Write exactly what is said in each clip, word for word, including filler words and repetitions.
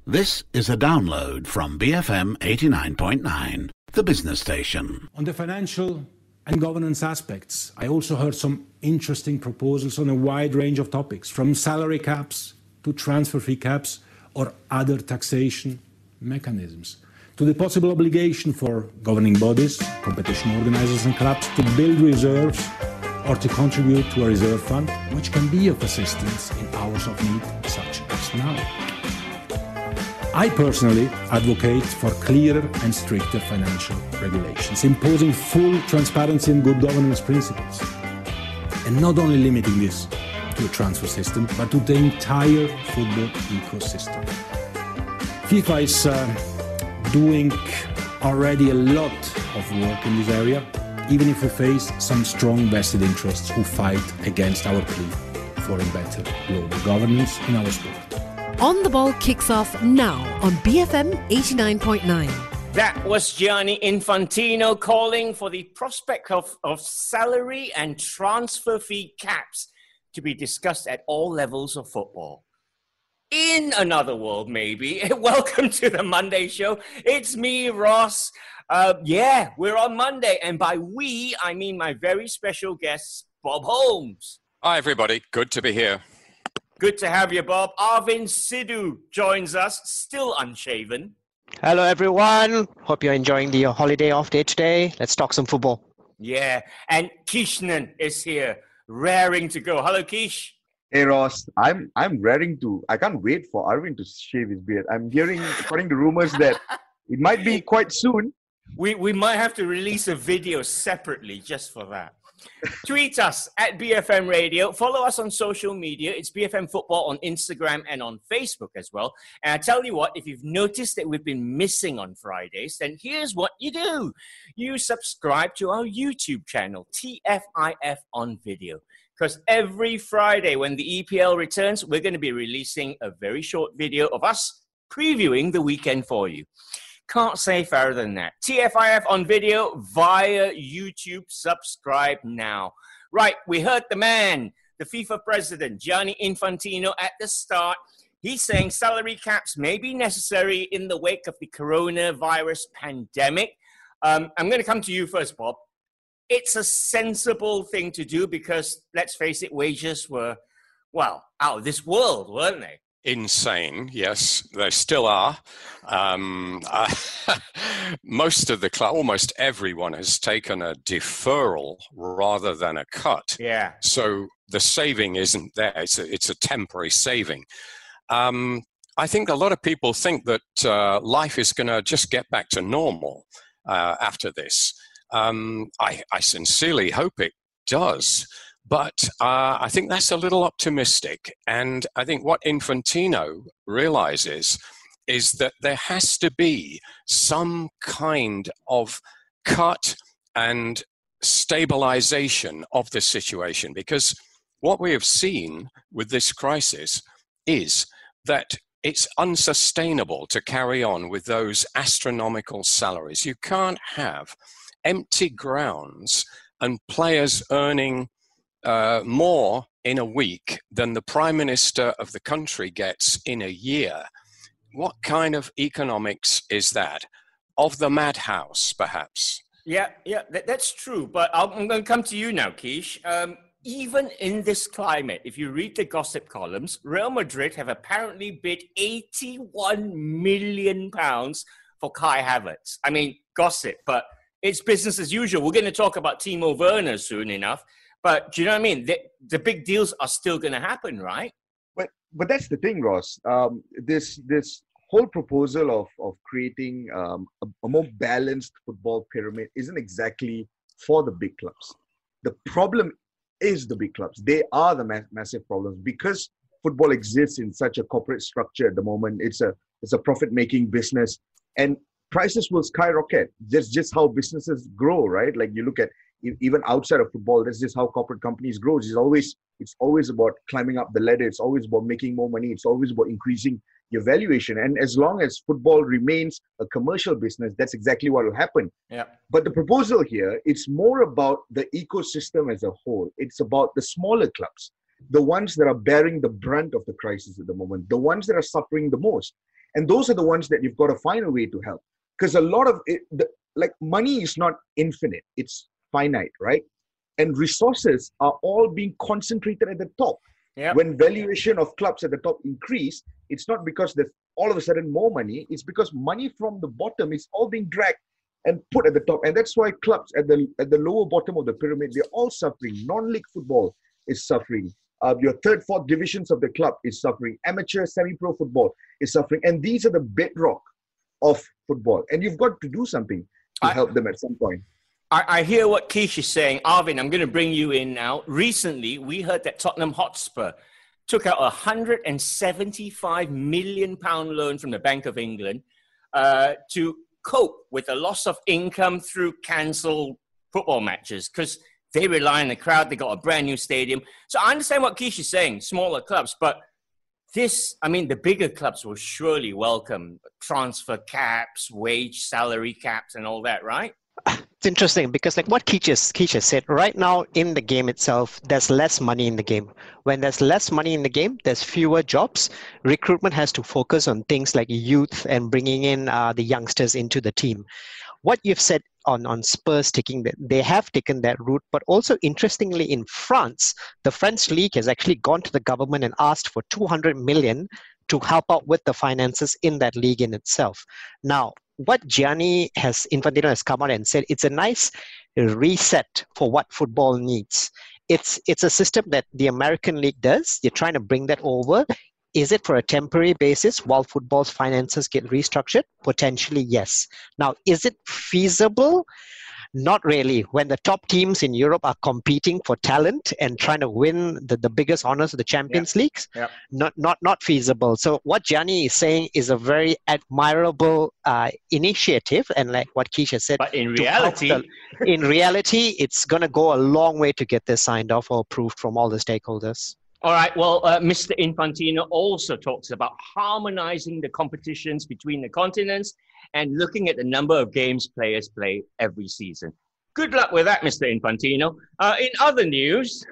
This is a download from B F M eighty-nine point nine, the business station. On the financial and governance aspects, I also heard some interesting proposals on a wide range of topics, from salary caps to transfer fee caps or other taxation mechanisms, to the possible obligation for governing bodies, competition organisers and clubs to build reserves or to contribute to a reserve fund, which can be of assistance in hours of need such as now. I personally advocate for clearer and stricter financial regulations, imposing full transparency and good governance principles, and not only limiting this to a transfer system, but to the entire football ecosystem. FIFA is uh, doing already a lot of work in this area, even if we face some strong vested interests who fight against our plea for a better global governance in our sport. On the Ball kicks off now on B F M eighty-nine point nine. That was Gianni Infantino calling for the prospect of, of salary and transfer fee caps to be discussed at all levels of football. In another world, maybe. Welcome to the Monday show. It's me, Ross. Uh, yeah, we're on Monday. And by we, I mean my very special guest, Bob Holmes. Hi, everybody. Good to be here. Good to have you, Bob. Arvind Sidhu joins us, still unshaven. Hello, everyone. Hope you're enjoying the holiday off day today. Let's talk some football. Yeah, and Kishnan is here, raring to go. Hello, Kish. Hey, Ross. I'm I'm raring to. I can't wait for Arvind to shave his beard. I'm hearing, according to rumors, that it might be quite soon. We we might have to release a video separately just for that. Tweet us at B F M Radio. Follow us on social media. It's B F M Football on Instagram and on Facebook as well. And I tell you what, if you've noticed that we've been missing on Fridays, then here's what you do. You subscribe to our YouTube channel, T F I F on video. Because every Friday when the E P L returns, we're going to be releasing a very short video of us previewing the weekend for you. Can't say fairer than that. T F I F on video via YouTube. Subscribe now. Right, we heard the man, the FIFA president, Gianni Infantino, at the start. He's saying salary caps may be necessary in the wake of the coronavirus pandemic. Um, I'm going to come to you first, Bob. It's a sensible thing to do because, let's face it, wages were, well, out of this world, weren't they? Insane, yes, they still are. Um, uh, most of the club, almost everyone has taken a deferral rather than a cut. Yeah. So the saving isn't there. It's a, it's a temporary saving. Um, I think a lot of people think that uh, life is going to just get back to normal uh, after this. Um, I, I sincerely hope it does. But uh, I think that's a little optimistic. And I think what Infantino realizes is that there has to be some kind of cut and stabilization of the situation. Because what we have seen with this crisis is that it's unsustainable to carry on with those astronomical salaries. You can't have empty grounds and players earning Uh, more in a week than the prime minister of the country gets in a year. What kind of economics is that? Of the madhouse, perhaps? Yeah, yeah, that, that's true. But I'll, I'm going to come to you now, Kish. Um, even in this climate, if you read the gossip columns, Real Madrid have apparently bid eighty-one million pounds for Kai Havertz. I mean, gossip, but it's business as usual. We're going to talk about Timo Werner soon enough. But do you know what I mean? The, the big deals are still going to happen, right? But but that's the thing, Ross. Um, this this whole proposal of of creating um, a, a more balanced football pyramid isn't exactly for the big clubs. The problem is the big clubs. They are the ma- massive problems because football exists in such a corporate structure at the moment. It's a it's a profit-making business, and prices will skyrocket. That's just how businesses grow, right? Like you look at even outside of football, that's just how corporate companies grow. It's always it's always about climbing up the ladder. It's always about making more money. It's always about increasing your valuation. And as long as football remains a commercial business, that's exactly what will happen. Yeah. But the proposal here, it's more about the ecosystem as a whole. It's about the smaller clubs, the ones that are bearing the brunt of the crisis at the moment, the ones that are suffering the most. And those are the ones that you've got to find a way to help. Because a lot of it, the, like money is not infinite, it's finite, right? And resources are all being concentrated at the top. Yep. When valuation of clubs at the top increase, it's not because there's all of a sudden more money, it's because money from the bottom is all being dragged and put at the top. And that's why clubs at the at the lower bottom of the pyramid, they're all suffering. Non-league football is suffering. Uh, your third, fourth divisions of the club is suffering. Amateur, semi-pro football is suffering. And these are the bedrock of football. And you've got to do something to I, help them at some point. I, I hear what Keish is saying. Arvin, I'm going to bring you in now. Recently, we heard that Tottenham Hotspur took out a one hundred seventy-five million pounds loan from the Bank of England uh, to cope with the loss of income through cancelled football matches because they rely on the crowd. They got a brand new stadium. So I understand what Keish is saying, smaller clubs, but this, I mean, the bigger clubs will surely welcome transfer caps, wage, salary caps, and all that, right? It's interesting because like what Keish Keish said, right now in the game itself, there's less money in the game. When there's less money in the game, there's fewer jobs. Recruitment has to focus on things like youth and bringing in uh, the youngsters into the team. What you've said on, on Spurs taking that, they have taken that route, but also interestingly in France, the French league has actually gone to the government and asked for two hundred million to help out with the finances in that league in itself. Now, what Gianni has, Infantino has come out and said, it's a nice reset for what football needs. It's it's a system that the American League does. You're trying to bring that over. Is it for a temporary basis while football's finances get restructured? Potentially, yes. Now, is it feasible? Not really. When the top teams in Europe are competing for talent and trying to win the, the biggest honors of the Champions yeah. Leagues, yeah. not not not feasible. So what Gianni is saying is a very admirable uh, initiative, and like what Keish has said. But in reality, the, in reality, it's going to go a long way to get this signed off or approved from all the stakeholders. All right. Well, uh, Mister Infantino also talks about harmonizing the competitions between the continents and looking at the number of games players play every season. Good luck with that, Mister Infantino. Uh, in other news,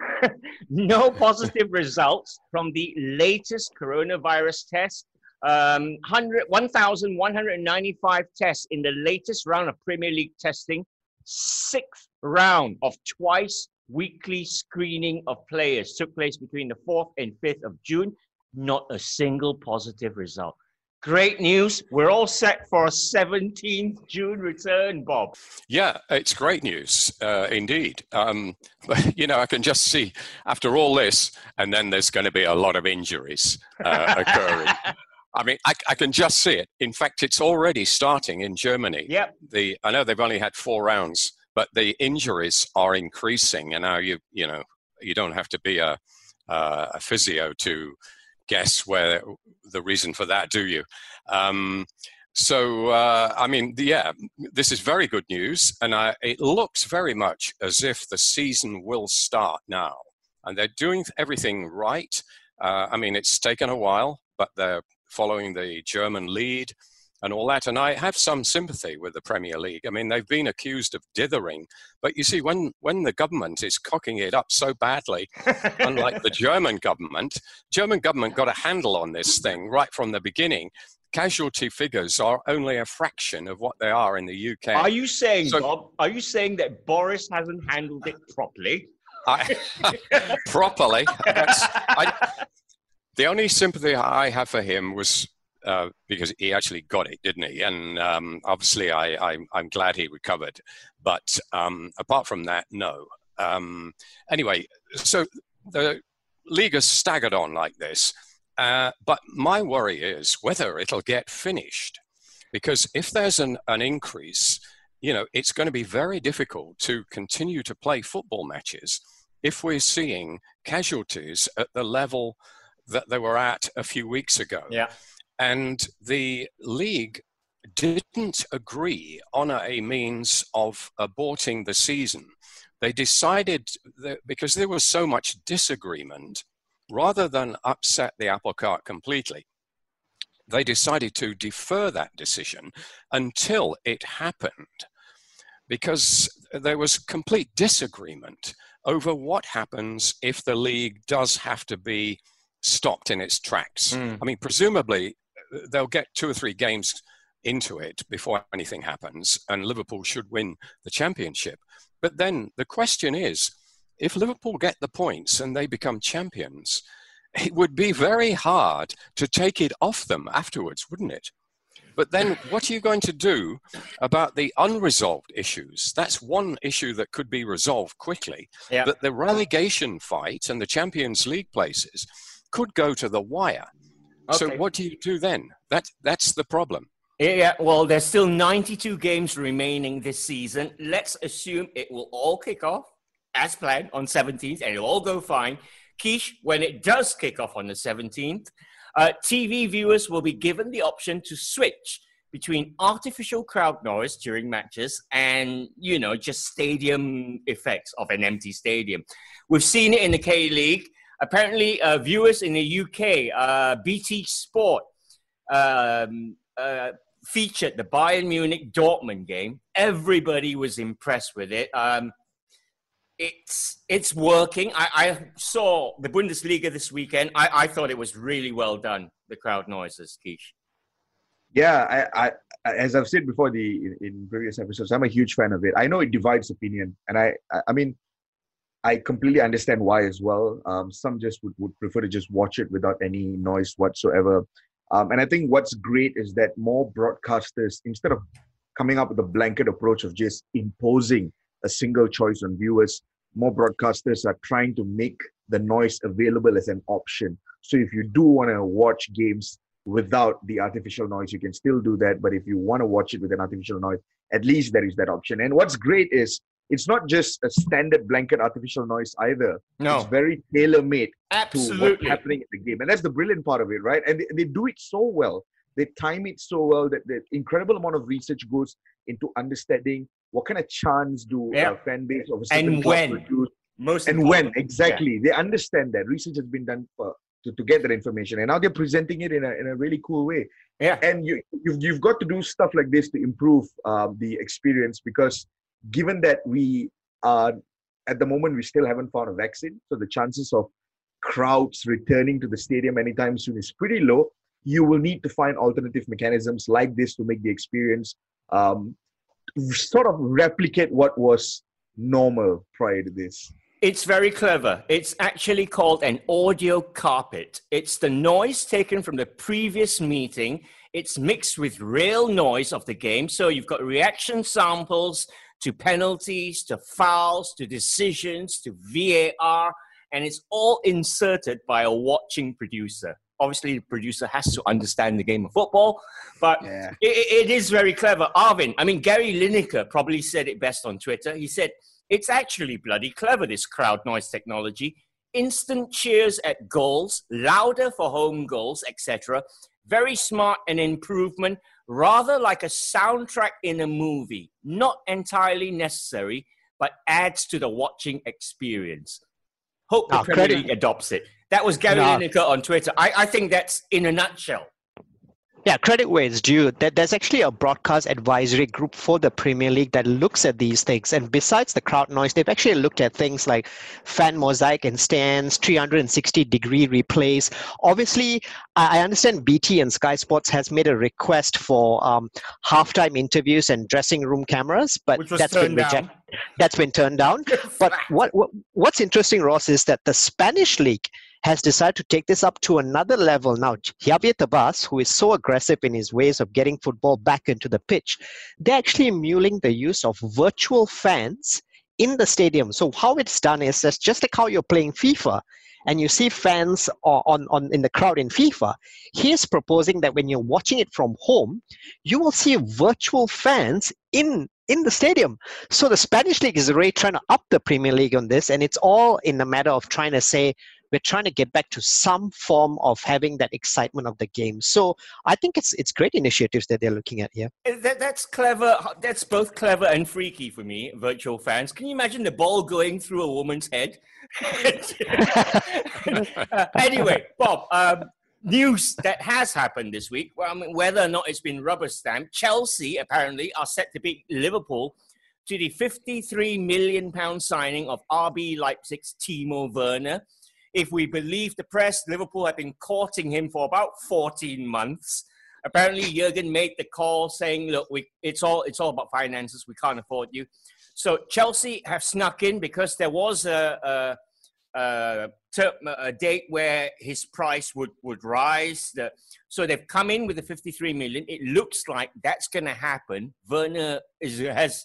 no positive results from the latest coronavirus test. Um, one thousand one hundred ninety-five tests in the latest round of Premier League testing, sixth round of twice weekly screening of players took place between the fourth and fifth of June. Not a single positive result. Great news. We're all set for a seventeenth June return, Bob. Yeah, it's great news, uh, indeed. Um, but, you know, I can just see after all this, and then there's going to be a lot of injuries uh, occurring. I mean, I, I can just see it. In fact, it's already starting in Germany. Yep. The I know they've only had four rounds, but the injuries are increasing. And now you you know you don't have to be a uh, a physio to guess where the reason for that, do you? Um, so uh, I mean, yeah, this is very good news, and I, it looks very much as if the season will start now, and they're doing everything right. Uh, I mean, it's taken a while, but they're following the German lead and all that. And I have some sympathy with the Premier League. I mean, they've been accused of dithering, but you see, when, when the government is cocking it up so badly, unlike the German government, German government got a handle on this thing right from the beginning. Casualty figures are only a fraction of what they are in the U K. Are you saying, so, Bob, are you saying that Boris hasn't handled it properly? I, properly? That's, I, the only sympathy I have for him was Uh, because he actually got it, didn't he? And um, obviously, I, I, I'm glad he recovered. But um, apart from that, no. Um, anyway, so the league has staggered on like this. Uh, but my worry is whether it'll get finished. Because if there's an, an increase, you know, it's going to be very difficult to continue to play football matches if we're seeing casualties at the level that they were at a few weeks ago. Yeah. And the league didn't agree on a means of aborting the season. They decided that because there was so much disagreement, rather than upset the apple cart completely, they decided to defer that decision until it happened, because there was complete disagreement over what happens if the league does have to be stopped in its tracks. Mm. I mean, presumably, they'll get two or three games into it before anything happens, and Liverpool should win the championship. But then the question is, if Liverpool get the points and they become champions, it would be very hard to take it off them afterwards, wouldn't it? But then what are you going to do about the unresolved issues? That's one issue that could be resolved quickly. Yeah. But the relegation fight and the Champions League places could go to the wire. Okay. So what do you do then? That, that's the problem. Yeah, well, there's still ninety-two games remaining this season. Let's assume it will all kick off as planned on seventeenth, and it'll all go fine. Keish, when it does kick off on the seventeenth, uh, T V viewers will be given the option to switch between artificial crowd noise during matches and, you know, just stadium effects of an empty stadium. We've seen it in the K-League. Apparently, uh, viewers in the U K, uh, B T Sport, um, uh, featured the Bayern Munich Dortmund game. Everybody was impressed with it. Um, it's it's working. I, I saw the Bundesliga this weekend. I, I thought it was really well done, the crowd noises, Keish. Yeah, I, I, as I've said before the in, in previous episodes, I'm a huge fan of it. I know it divides opinion, and I, I, I mean, I completely understand why as well. Um, some just would, would prefer to just watch it without any noise whatsoever. Um, and I think what's great is that more broadcasters, instead of coming up with a blanket approach of just imposing a single choice on viewers, more broadcasters are trying to make the noise available as an option. So if you do want to watch games without the artificial noise, you can still do that. But if you want to watch it with an artificial noise, at least there is that option. And what's great is it's not just a standard blanket artificial noise either. No. It's very tailor-made Absolutely. to what's happening in the game. And that's the brilliant part of it, right? And they, they do it so well. They time it so well that the incredible amount of research goes into understanding what kind of chants do yeah. uh, fan base of a certain and club when. produce. Most and when, exactly. Yeah. They understand that. Research has been done for, to, to get that information. And now they're presenting it in a, in a really cool way. Yeah. And you, you've, you've got to do stuff like this to improve uh, the experience, because given that we are, at the moment, we still haven't found a vaccine. So the chances of crowds returning to the stadium anytime soon is pretty low. You will need to find alternative mechanisms like this to make the experience um, sort of replicate what was normal prior to this. It's very clever. It's actually called an audio carpet. It's the noise taken from the previous meeting. It's mixed with real noise of the game. So you've got reaction samples to penalties, to fouls, to decisions, to V A R, and it's all inserted by a watching producer. Obviously, the producer has to understand the game of football, but yeah. it, it is very clever. Arvin, I mean, Gary Lineker probably said it best on Twitter. He said, it's actually bloody clever, this crowd noise technology. Instant cheers at goals, louder for home goals, et cetera. Very smart and improvement, rather like a soundtrack in a movie. Not entirely necessary, but adds to the watching experience. Hope the no, Premier credit. League adopts it. That was Gary No. Lineker on Twitter. I, I think that's in a nutshell. Yeah, credit where it's due. That there's actually a broadcast advisory group for the Premier League that looks at these things. And besides the crowd noise, they've actually looked at things like fan mosaic and stands, three hundred sixty degree replays. Obviously, I understand B T and Sky Sports has made a request for um, halftime interviews and dressing room cameras, but Which was that's been turned down. rejected. That's been turned down. But what, what what's interesting, Ross, is that the Spanish league has decided to take this up to another level now. Javier Tebas, who is so aggressive in his ways of getting football back into the pitch, they're actually mulling the use of virtual fans in the stadium. So how it's done is that's just like how you're playing FIFA and you see fans on, on in the crowd in FIFA. He's proposing that when you're watching it from home, you will see virtual fans in in the stadium. So the Spanish league is really trying to up the Premier League on this, and it's all in a matter of trying to say, we're trying to get back to some form of having that excitement of the game. So I think it's it's great initiatives that they're looking at here. That, that's clever. That's both clever and freaky for me, virtual fans. Can you imagine the ball going through a woman's head? uh, anyway, Bob, um, news that has happened this week, well, I mean, whether or not it's been rubber stamped, Chelsea apparently are set to beat Liverpool to the fifty-three million pounds signing of R B Leipzig's Timo Werner. If we believe the press, Liverpool have been courting him for about fourteen months. apparently Jurgen made the call saying, look, we, it's all it's all about finances. We can't afford you. So Chelsea have snuck in because there was a, a, a, term, a date where his price would, would rise. The, so they've come in with the fifty-three million. It looks like that's going to happen. Werner is, has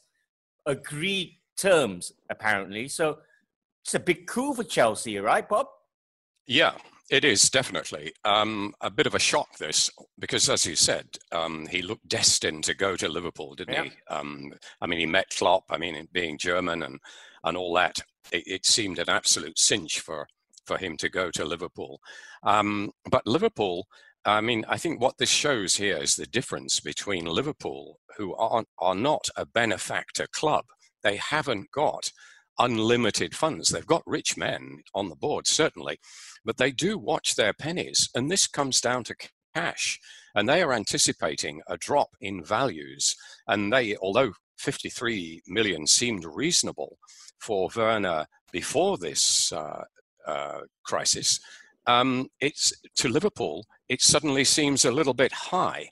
agreed terms, apparently. So it's a big coup for Chelsea, right, Bob? Yeah, it is, definitely. Um, a bit of a shock, this, because as you said, um, he looked destined to go to Liverpool, didn't yeah. he? Um, I mean, he met Klopp. I mean, being German and, and all that, it, it seemed an absolute cinch for, for him to go to Liverpool. Um, but Liverpool, I mean, I think what this shows here is the difference between Liverpool, who are, are not a benefactor club. They haven't got unlimited funds. They've got rich men on the board, certainly, but they do watch their pennies. And this comes down to cash. And they are anticipating a drop in values. And they, although fifty-three million seemed reasonable for Werner before this uh, uh, crisis, um, it's to Liverpool, it suddenly seems a little bit high.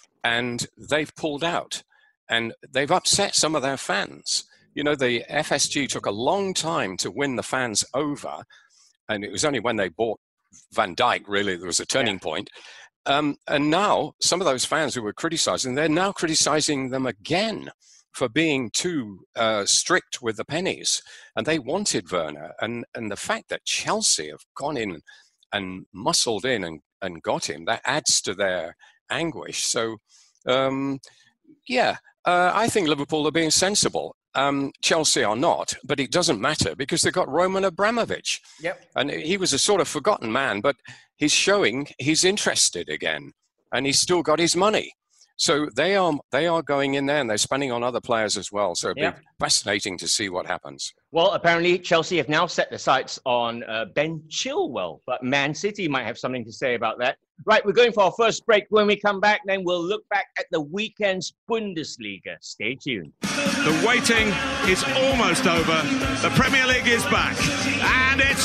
And they've pulled out. And they've upset some of their fans. You know, the F S G took a long time to win the fans over, and it was only when they bought Van Dijk, really, there was a turning yeah. point. Um, and now, some of those fans who were criticizing, they're now criticizing them again for being too uh, strict with the pennies. And they wanted Werner. And, and the fact that Chelsea have gone in and muscled in and, and got him, that adds to their anguish. So, um, yeah, uh, I think Liverpool are being sensible. Um, Chelsea are not, but it doesn't matter because they've got Roman Abramovich. Yep. And he was a sort of forgotten man, but he's showing he's interested again and he's still got his money. So they are they are going in there and they're spending on other players as well. So it'll yep. be fascinating to see what happens. Well, apparently Chelsea have now set their sights on uh, Ben Chilwell, but Man City might have something to say about that. Right, we're going for our first break. When we come back, then we'll look back at the weekend's Bundesliga. Stay tuned. The waiting is almost over. The Premier League is back, and it's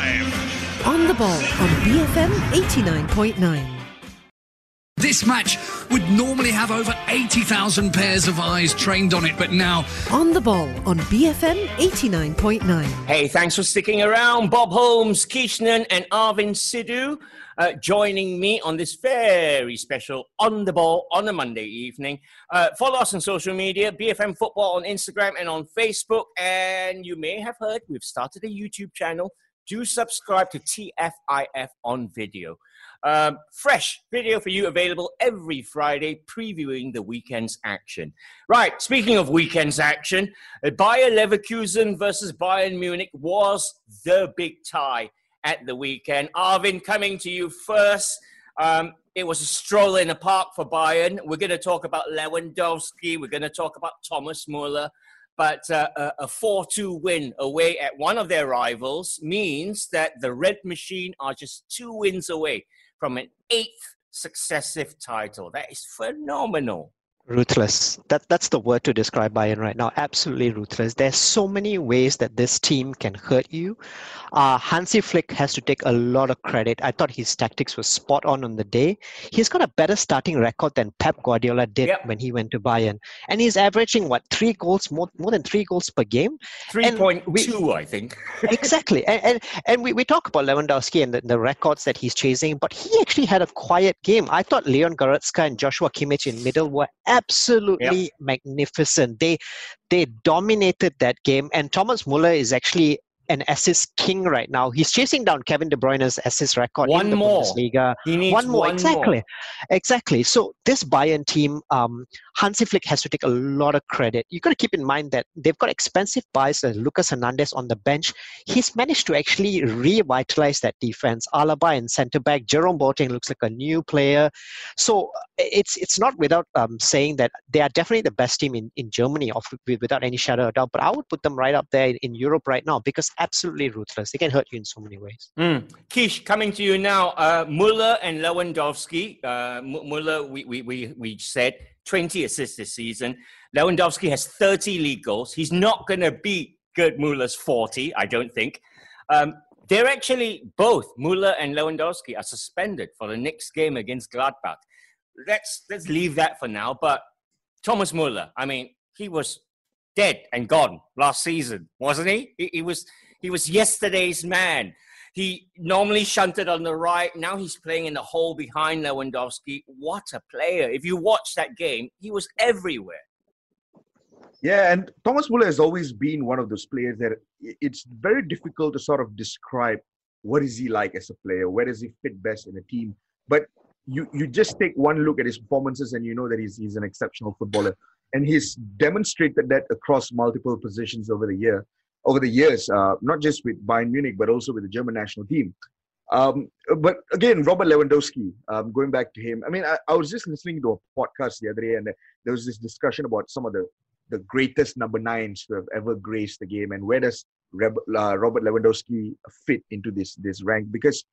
live. On the Ball on B F M eighty-nine point nine. This match would normally have over eighty thousand pairs of eyes trained on it, but now... On the Ball on B F M eighty-nine point nine. Hey, thanks for sticking around. Bob Holmes, Kishnan and Arvind Sidhu uh, joining me on this very special On the Ball on a Monday evening. Uh, follow us on social media, B F M Football on Instagram and on Facebook. And you may have heard we've started a YouTube channel. Do subscribe to T F I F on video. Um, fresh video for you available every Friday, previewing the weekend's action. Right, speaking of weekend's action, Bayer Leverkusen versus Bayern Munich was the big tie at the weekend. Arvin, coming to you first. Um, it was a stroll in the park for Bayern. We're going to talk about Lewandowski. We're going to talk about Thomas Muller. But uh, a four two win away at one of their rivals means that the Red Machine are just two wins away from an eighth successive title. That is phenomenal. Ruthless. That, that's the word to describe Bayern right now. Absolutely ruthless. There's so many ways that this team can hurt you. Uh, Hansi Flick has to take a lot of credit. I thought his tactics were spot on on the day. He's got a better starting record than Pep Guardiola did yep. when he went to Bayern. And he's averaging, what, three goals, more, more than three goals per game? three point two, I think. Exactly. And and, and we, we talk about Lewandowski and the, the records that he's chasing, but he actually had a quiet game. I thought Leon Goretzka and Joshua Kimmich in middle were absolutely yep. magnificent. They they dominated that game, and Thomas Muller is actually an assist king right now. He's chasing down Kevin De Bruyne's assist record one in the more. Bundesliga. He needs one more, one exactly, more. exactly. So this Bayern team, um, Hansi Flick has to take a lot of credit. You got to keep in mind that they've got expensive buys like Lucas Hernandez on the bench. He's managed to actually revitalize that defense. Alaba in centre back, Jerome Boateng looks like a new player. So it's it's not without um, saying that they are definitely the best team in, in Germany, of, without any shadow of a doubt. But I would put them right up there in, in Europe right now because absolutely ruthless. They can hurt you in so many ways. Mm. Kish, coming to you now. Uh, Muller and Lewandowski. Uh, Muller, we, we, we, we said twenty assists this season. Lewandowski has thirty league goals. He's not going to beat Gerd Muller's forty, I don't think. Um, they're actually both, Muller and Lewandowski, are suspended for the next game against Gladbach. let's let's leave that for now. But Thomas Muller, I mean, he was dead and gone last season, wasn't he? He, he was he was yesterday's man. He normally shunted on the right. Now he's playing in the hole behind Lewandowski. What a player. If you watch that game, he was everywhere. Yeah, and Thomas Muller has always been one of those players that it's very difficult to sort of describe what is he like as a player, where does he fit best in a team. But you you just take one look at his performances and you know that he's he's an exceptional footballer. And he's demonstrated that across multiple positions over the year, over the years, uh, not just with Bayern Munich, but also with the German national team. Um, but again, Robert Lewandowski, um, going back to him, I mean, I, I was just listening to a podcast the other day, and there was this discussion about some of the, the greatest number nines to have ever graced the game, and where does Reb, uh, Robert Lewandowski fit into this this rank? Because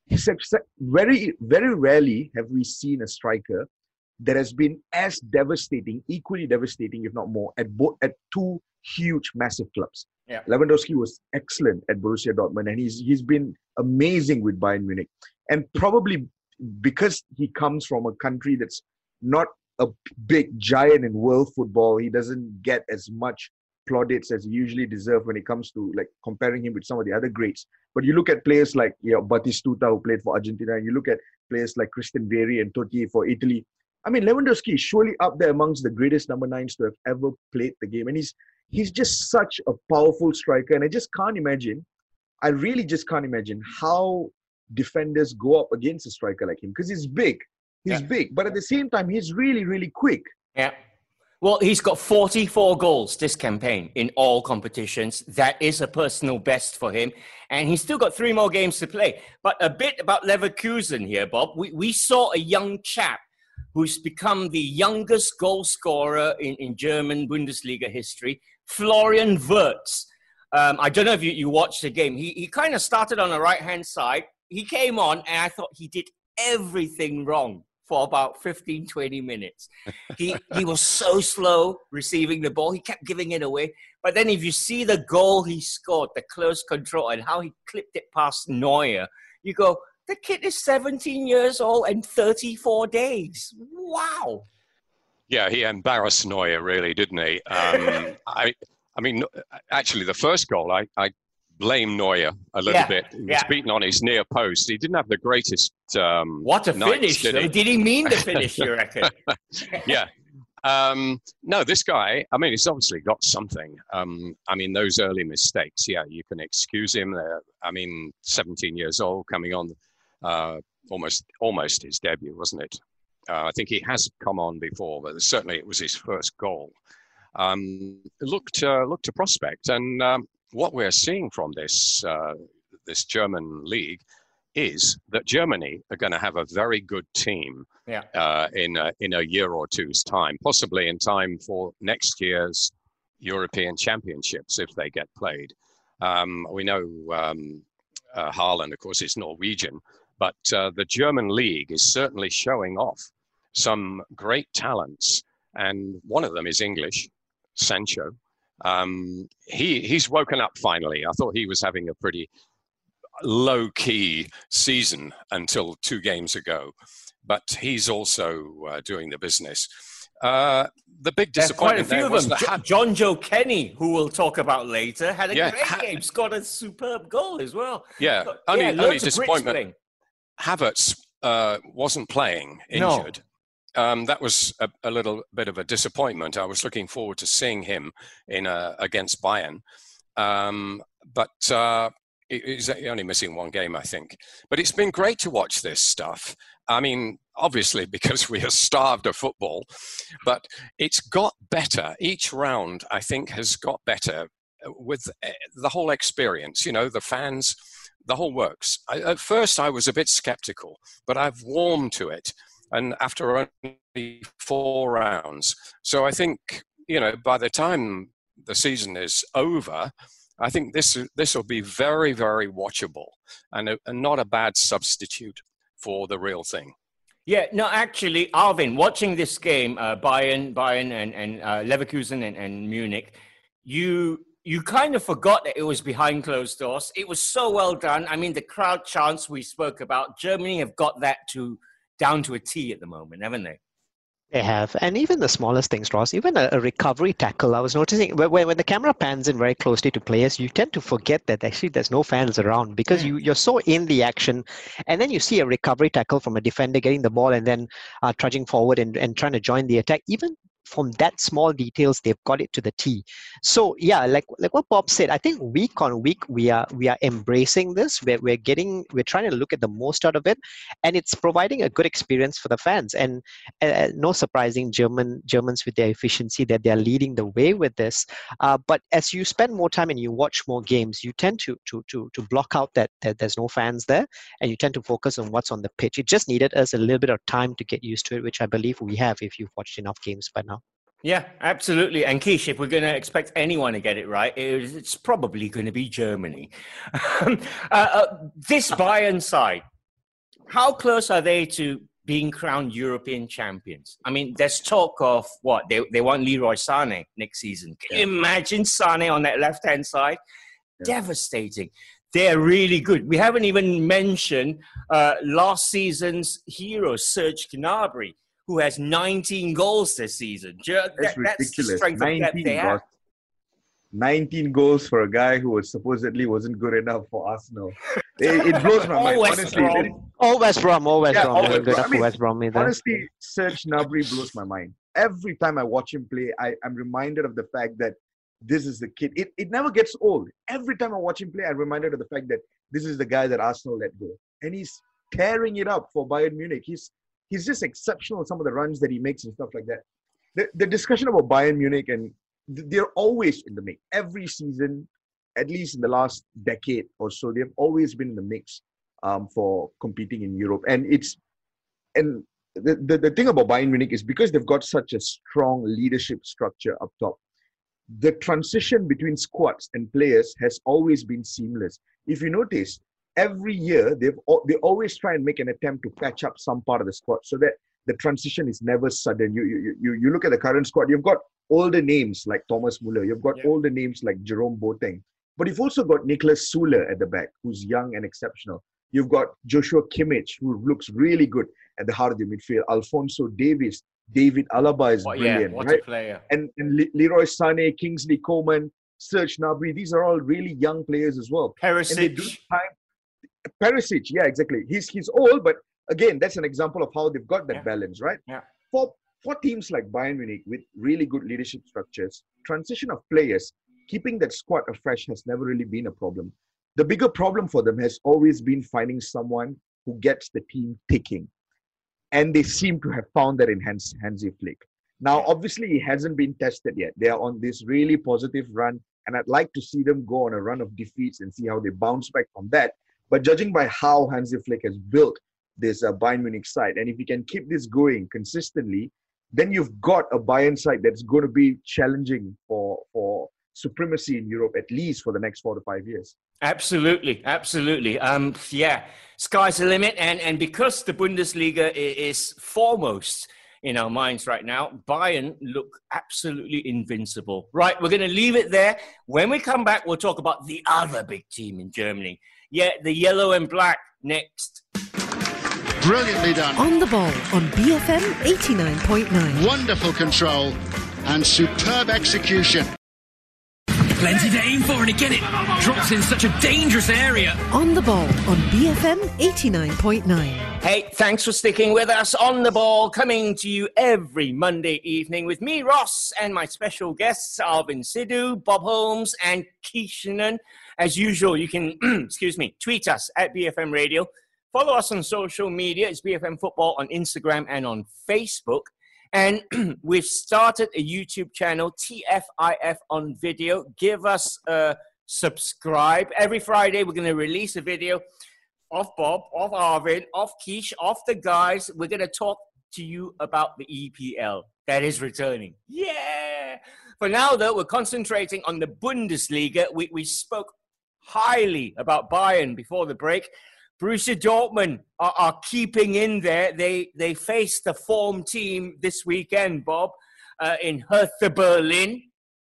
very, very rarely have we seen a striker that has been as devastating, equally devastating, if not more, at both at two huge, massive clubs. Yeah. Lewandowski was excellent at Borussia Dortmund, and he's he's been amazing with Bayern Munich. And probably because he comes from a country that's not a big giant in world football, he doesn't get as much plaudits as he usually deserves when it comes to like comparing him with some of the other greats. But you look at players like you know, Batistuta, who played for Argentina, and you look at players like Christian Vieri and Totti for Italy. I mean, Lewandowski is surely up there amongst the greatest number nines to have ever played the game. And he's he's just such a powerful striker. And I just can't imagine, I really just can't imagine how defenders go up against a striker like him. Because he's big. He's yeah. big. But at the same time, he's really, really quick. Yeah. Well, he's got forty-four goals this campaign in all competitions. That is a personal best for him. And he's still got three more games to play. But a bit about Leverkusen here, Bob. We, we saw a young chap who's become the youngest goal scorer in, in German Bundesliga history, Florian Wirtz. Um, I don't know if you, you watched the game. He, he kind of started on the right-hand side. He came on, and I thought he did everything wrong for about fifteen, twenty minutes. He he was so slow receiving the ball. He kept giving it away. But then if you see the goal he scored, the close control, and how he clipped it past Neuer, you go, the kid is seventeen years old and thirty-four days. Wow. Yeah, he embarrassed Neuer, really, didn't he? Um, I I mean, actually, the first goal, I, I blame Neuer a little yeah, bit. He was yeah. beaten on his near post. He didn't have the greatest um, What a nights, finish. did he? Did he mean the finish, you reckon? yeah. Um, no, this guy, I mean, he's obviously got something. Um, I mean, those early mistakes, yeah, you can excuse him. They're, I mean, seventeen years old, coming on uh, almost almost his debut, wasn't it? Uh, I think he has come on before, but certainly it was his first goal. Um, looked, uh, looked a prospect. And um, what we're seeing from this, uh, this German league is that Germany are going to have a very good team yeah. uh, in, a, in a year or two's time, possibly in time for next year's European Championships if they get played. Um, we know um, uh, Haaland, of course, is Norwegian, but uh, the German league is certainly showing off some great talents, and one of them is English, Sancho. Um, he he's woken up finally. I thought he was having a pretty low-key season until two games ago, but he's also uh, doing the business. Uh, the big disappointment there was that jo- John Joe Kenny, who we'll talk about later, had a yeah, great ha- game, scored a superb goal as well. Yeah, but, only, yeah, only disappointment. Havertz uh, wasn't playing, injured. No. Um, that was a, a little bit of a disappointment. I was looking forward to seeing him in a, against Bayern, um, but uh, he's only missing one game, I think. But it's been great to watch this stuff. I mean, obviously because we are starved of football, but it's got better. Each round, I think, has got better with the whole experience. You know, the fans, the whole works. I, at first, I was a bit skeptical, but I've warmed to it. And after only four rounds. So I think, you know, by the time the season is over, I think this this will be very, very watchable and, a, and not a bad substitute for the real thing. Yeah, no, actually, Arvin, watching this game, uh, Bayern, Bayern and, and uh, Leverkusen and, and Munich, you you kind of forgot that it was behind closed doors. It was so well done. I mean, the crowd chants we spoke about, Germany have got that to down to a T at the moment, haven't they? They have. And even the smallest things, Ross, even a, a recovery tackle, I was noticing when, when the camera pans in very closely to players, you tend to forget that actually there's no fans around because you, you're so in the action. And then you see a recovery tackle from a defender getting the ball and then uh, trudging forward and, and trying to join the attack. Even from that small details, they've got it to the T. So yeah, like like what Bob said, I think week on week we are we are embracing this. We're we're getting we're trying to look at the most out of it, and it's providing a good experience for the fans. And uh, no surprising German Germans with their efficiency that they are leading the way with this. Uh, but as you spend more time and you watch more games, you tend to to to to block out that, that there's no fans there, and you tend to focus on what's on the pitch. It just needed us a little bit of time to get used to it, which I believe we have if you've watched enough games by now. Yeah, absolutely. And Keish, if we're going to expect anyone to get it right, it's probably going to be Germany. uh, uh, this Bayern side, how close are they to being crowned European champions? I mean, there's talk of what? They they want Leroy Sané next season. Can you imagine Sané on that left-hand side? Yeah. Devastating. They're really good. We haven't even mentioned uh, last season's hero, Serge Gnabry, who has nineteen goals this season. That, that's ridiculous. That's the strength of depth they have. nineteen goals for a guy who was supposedly wasn't good enough for Arsenal. It, it blows my mind. West honestly, Brom. All West Brom, all West yeah, Brom. all West Good Brom. enough I mean, for West Brom either. Honestly, Serge Gnabry blows my mind. Every time I watch him play, I, I'm reminded of the fact that this is the kid. It, it never gets old. Every time I watch him play, I'm reminded of the fact that this is the guy that Arsenal let go. And he's tearing it up for Bayern Munich. He's He's just exceptional, some of the runs that he makes and stuff like that. The, the discussion about Bayern Munich, and they're always in the mix. Every season, at least in the last decade or so, they've always been in the mix um, for competing in Europe. And it's and the, the, the thing about Bayern Munich is because they've got such a strong leadership structure up top, the transition between squads and players has always been seamless. If you notice, every year, they've they always try and make an attempt to patch up some part of the squad so that the transition is never sudden. You you you, you look at the current squad, you've got older names like Thomas Muller, you've got yeah. older names like Jerome Boateng, but you've also got Niklas Süle at the back, who's young and exceptional. You've got Joshua Kimmich, who looks really good at the heart of the midfield. Alphonso Davies, David Alaba is what, brilliant, yeah, what right? a player. And, and Le- Leroy Sané, Kingsley Coman, Serge Gnabry, these are all really young players as well. Perisic. Perisic, yeah, exactly. He's he's old, but again, that's an example of how they've got that yeah. balance, right? Yeah. For for teams like Bayern Munich with really good leadership structures, transition of players, keeping that squad afresh has never really been a problem. The bigger problem for them has always been finding someone who gets the team ticking, and they seem to have found that in Hans, Hansi Flick. Now, obviously, he hasn't been tested yet. They are on this really positive run, and I'd like to see them go on a run of defeats and see how they bounce back from that. But judging by how Hansi Flick has built this uh, Bayern Munich side, and if you can keep this going consistently, then you've got a Bayern side that's going to be challenging for, for supremacy in Europe, at least for the next four to five years. Absolutely, absolutely. Um, yeah, sky's the limit. And, and because the Bundesliga is foremost in our minds right now, Bayern look absolutely invincible. Right, we're going to leave it there. When we come back, we'll talk about the other big team in Germany. Yeah, the yellow and black next. Brilliantly done. On the ball on B F M eighty-nine point nine. Wonderful control and superb execution. Plenty to aim for, and again it drops in such a dangerous area. On the ball on B F M eighty-nine point nine. Hey, thanks for sticking with us. On the ball, coming to you every Monday evening with me, Ross, and my special guests, Alvin Sidhu, Bob Holmes, and Keishanan. As usual, you can, excuse me, tweet us at B F M Radio. Follow us on social media. It's B F M Football on Instagram and on Facebook. And we've started a YouTube channel, T F I F on video. Give us a subscribe. Every Friday, we're going to release a video of Bob, of Arvin, of Keish, of the guys. We're going to talk to you about the E P L that is returning. Yeah! For now, though, we're concentrating on the Bundesliga. We, we spoke highly about Bayern before the break. Borussia Dortmund are, are keeping in there. They they face the form team this weekend, Bob, uh, in Hertha Berlin.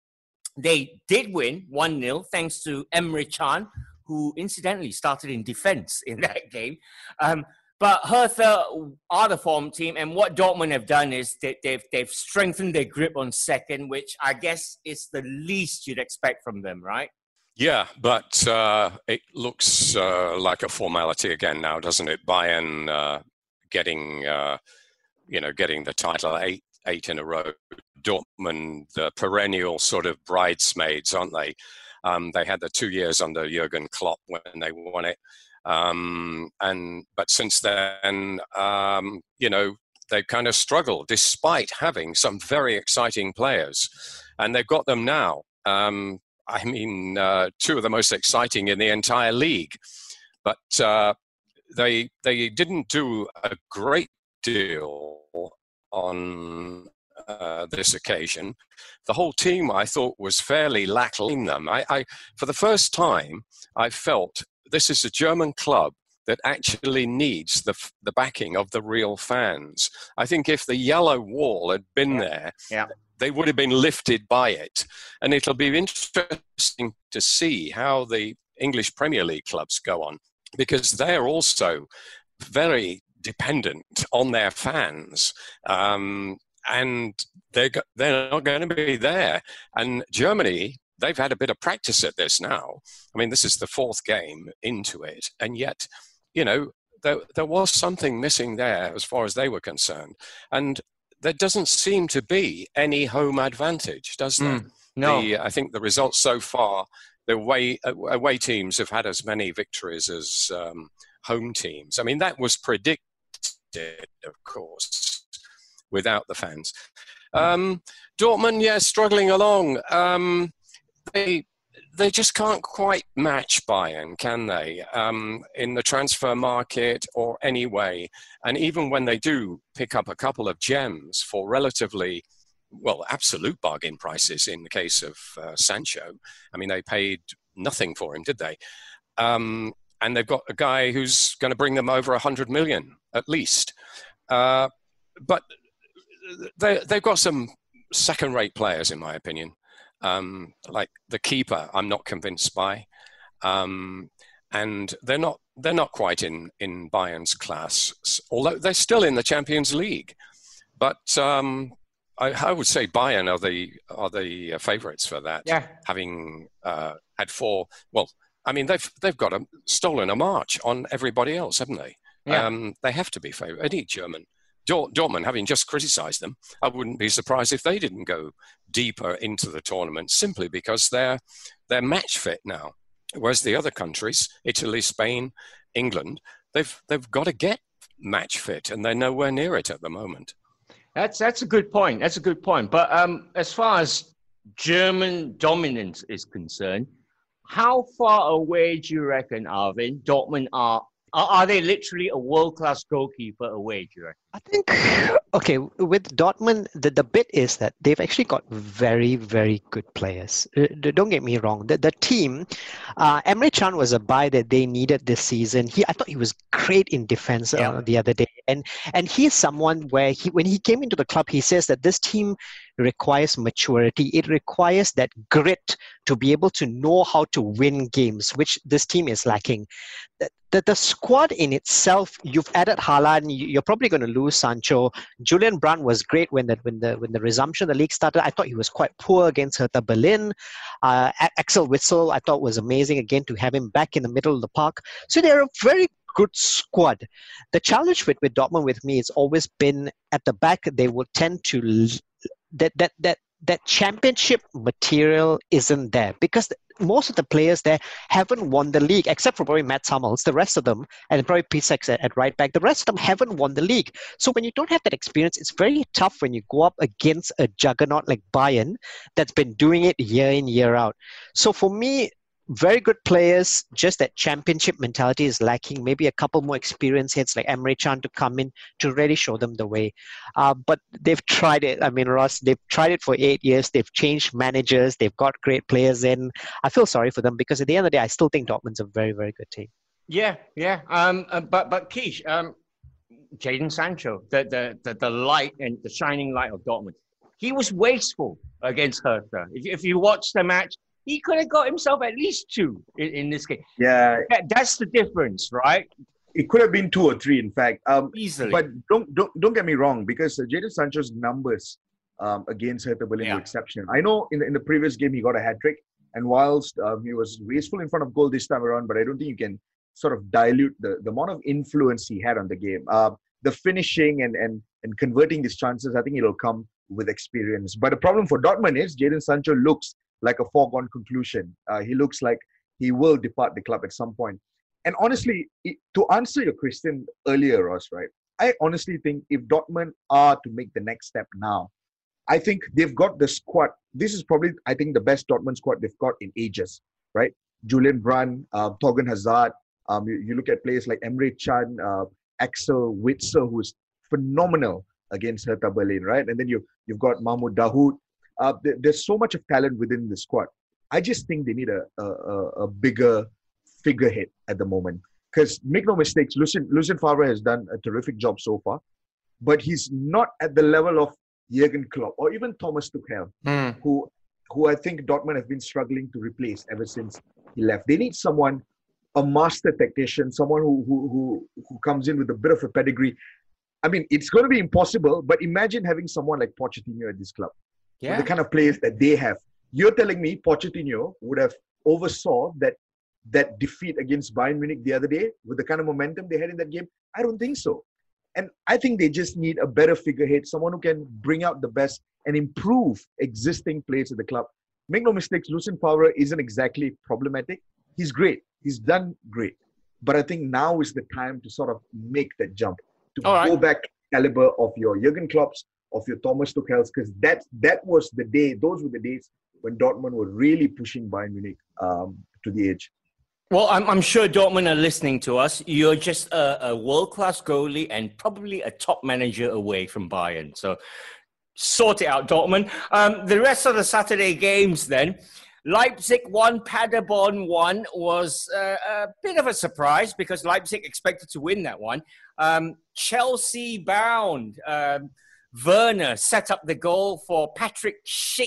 They did win one nil thanks to Emre Can, who incidentally started in defense in that game. Um, But Hertha are the form team, and what Dortmund have done is they, they've they've strengthened their grip on second, which I guess is the least you'd expect from them, right? Yeah, but uh, it looks uh, like a formality again now, doesn't it? Bayern uh, getting, uh, you know, getting the title eight eight in a row. Dortmund, the perennial sort of bridesmaids, aren't they? Um, they had the two years under Jurgen Klopp when they won it. Um, and but since then, um, you know, they've kind of struggled despite having some very exciting players, and they've got them now. Um, I mean, uh, two of the most exciting in the entire league, but uh, they they didn't do a great deal on uh, this occasion. The whole team, I thought, was fairly lacking them. I, I for the first time, I felt. This is a German club that actually needs the the backing of the real fans. I think if the yellow wall had been yeah. there, yeah. they would have been lifted by it. And it'll be interesting to see how the English Premier League clubs go on, because they're also very dependent on their fans. Um, and they're, they're not going to be there. And Germany... They've had a bit of practice at this now. I mean, this is the fourth game into it. And yet, you know, there, there was something missing there as far as they were concerned. And there doesn't seem to be any home advantage, does there? Mm, no. The, I think the results so far, the away, away teams have had as many victories as um, home teams. I mean, that was predicted, of course, without the fans. Um, Dortmund, yeah, struggling along. Um, They they just can't quite match Bayern, can they, um, in the transfer market or any way. And even when they do pick up a couple of gems for relatively, well, absolute bargain prices in the case of uh, Sancho. I mean, they paid nothing for him, did they? Um, and they've got a guy who's going to bring them over one hundred million at least. Uh, but they, they've got some second-rate players, in my opinion. Um, like the keeper, I'm not convinced by, um, and they're not they're not quite in in Bayern's class. Although they're still in the Champions League, but um, I, I would say Bayern are the are the favourites for that. Yeah. Having uh, had four, well, I mean they've they've got a stolen a march on everybody else, haven't they? Yeah. Um, they have to be favourite. Any German. Dortmund, having just criticised them, I wouldn't be surprised if they didn't go deeper into the tournament simply because they're they're match fit now. Whereas the other countries, Italy, Spain, England, they've they've got to get match fit, and they're nowhere near it at the moment. That's that's a good point. That's a good point. But um, as far as German dominance is concerned, how far away do you reckon, Arvin, Dortmund are? Are, are they literally a world-class goalkeeper away, do you reckon? I think, okay, with Dortmund, the, the bit is that they've actually got very, very good players. Uh, don't get me wrong. The, the team, uh, Emre Can was a buy that they needed this season. He, I thought he was great in defense uh, Yeah. the other day. And and he's someone where he when he came into the club, he says that this team requires maturity. It requires that grit to be able to know how to win games, which this team is lacking. The, the, the squad in itself, you've added Haaland, you- you're probably going to lose Sancho. Julian Brandt was great when the when the when the resumption of the league started. I thought he was quite poor against Hertha Berlin. Uh, A- Axel Witsel, I thought was amazing again to have him back in the middle of the park. So they're a very good squad. The challenge with, with Dortmund with me has always been at the back. They would tend to l- that that that that championship material isn't there because most of the players there haven't won the league, except for probably Matt Hummels. The rest of them, and probably Piszczek at, at right back, the rest of them haven't won the league. So when you don't have that experience, it's very tough when you go up against a juggernaut like Bayern that's been doing it year in, year out. So for me, very good players, just that championship mentality is lacking. Maybe a couple more experienced heads like Emre Can to come in to really show them the way. Uh, but they've tried it. I mean, Ross, they've tried it for eight years. They've changed managers. They've got great players in. I feel sorry for them because at the end of the day, I still think Dortmund's a very, very good team. Yeah, yeah. Um, uh, but but Keish, um, Jadon Sancho, the, the the the light and the shining light of Dortmund, he was wasteful against Hertha. If if you watch the match, he could have got himself at least two in, in this game. Yeah, That, that's the difference, right? It could have been two or three, in fact. Um, Easily. But don't don't don't get me wrong, because uh, Jadon Sancho's numbers um, against Hertha Berlin Yeah. were exceptional. I know in the, in the previous game he got a hat trick, and whilst um, he was wasteful in front of goal this time around, but I don't think you can sort of dilute the, the amount of influence he had on the game. Uh, the finishing and and and converting these chances, I think it'll come with experience. But the problem for Dortmund is Jadon Sancho looks like a foregone conclusion. Uh, he looks like he will depart the club at some point. And honestly, it, to answer your question earlier, Ross, right? I honestly think if Dortmund are to make the next step now, I think they've got the squad. This is probably, I think, the best Dortmund squad they've got in ages, right? Julian Brandt, uh, Thorgan Hazard. Um, you, you look at players like Emre Can, uh, Axel Witsel, who's phenomenal against Hertha Berlin, right? And then you, you've got Mahmoud Dahoud. Uh, there, there's so much of talent within the squad. I just think they need a, a, a bigger figurehead at the moment. Because make no mistakes, Lucien, Lucien Favre has done a terrific job so far, but he's not at the level of Jurgen Klopp or even Thomas Tuchel, Mm. who who I think Dortmund have been struggling to replace ever since he left. They need someone, a master tactician, someone who who who, who comes in with a bit of a pedigree. I mean, it's going to be impossible, but imagine having someone like Pochettino at this club. Yeah. The kind of players that they have. You're telling me Pochettino would have oversaw that that defeat against Bayern Munich the other day with the kind of momentum they had in that game? I don't think so. And I think they just need a better figurehead, someone who can bring out the best and improve existing players at the club. Make no mistakes, Lucien Favre isn't exactly problematic. He's great. He's done great. But I think now is the time to sort of make that jump, to All right. go back to the caliber of your Jurgen Klopps, of your Thomas Tuchels, because that, that was the day, those were the days when Dortmund were really pushing Bayern Munich um, to the edge. Well, I'm, I'm sure Dortmund are listening to us. You're just a, a world-class goalie and probably a top manager away from Bayern. So sort it out, Dortmund. Um, the rest of the Saturday games then. Leipzig won, Paderborn won, was uh, a bit of a surprise because Leipzig expected to win that one. Um, Chelsea bound. Um, Werner set up the goal for Patrick Schick.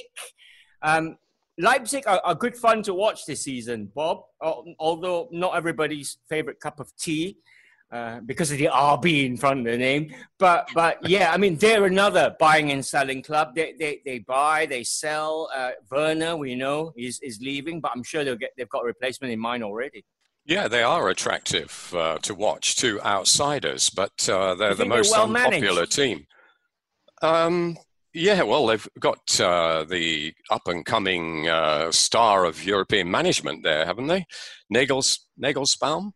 Um, Leipzig are, are good fun to watch this season, Bob, although not everybody's favorite cup of tea uh, because of the R B in front of the name. But, but yeah, I mean, they're another buying and selling club. They they, they buy, they sell. Uh, Werner, we know, is, is leaving, but I'm sure they'll get, they've got a replacement in mind already. Yeah, they are attractive uh, to watch to outsiders, but uh, they're the most they're well unpopular managed? team. Um, yeah, well, they've got uh, the up-and-coming uh, star of European management there, haven't they? Nagels, Nagelsbaum.